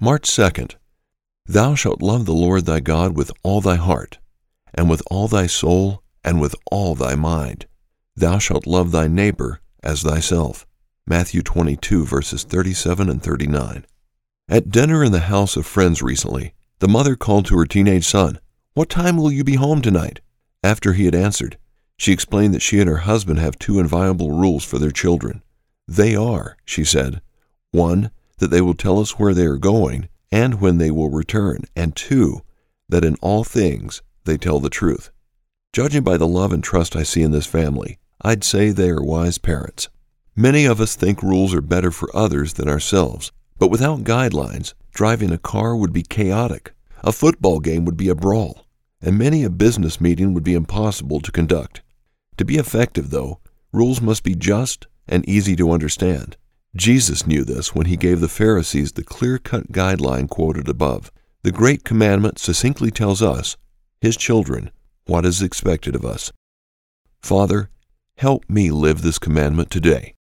March 2nd. Thou shalt love the Lord thy God with all thy heart, and with all thy soul, and with all thy mind. Thou shalt love thy neighbor as thyself. Matthew 22, verses 37 and 39. At dinner in the house of friends recently, the mother called to her teenage son, "What time will you be home tonight?" After he had answered, she explained that she and her husband have two inviolable rules for their children. They are, she said, 1, that they will tell us where they are going and when they will return, and 2, that in all things they tell the truth. Judging by the love and trust I see in this family, I'd say they are wise parents. Many of us think rules are better for others than ourselves, but without guidelines, driving a car would be chaotic, a football game would be a brawl, and many a business meeting would be impossible to conduct. To be effective, though, rules must be just and easy to understand. Jesus knew this when he gave the Pharisees the clear-cut guideline quoted above. The Great Commandment succinctly tells us, his children, what is expected of us. Father, help me live this commandment today.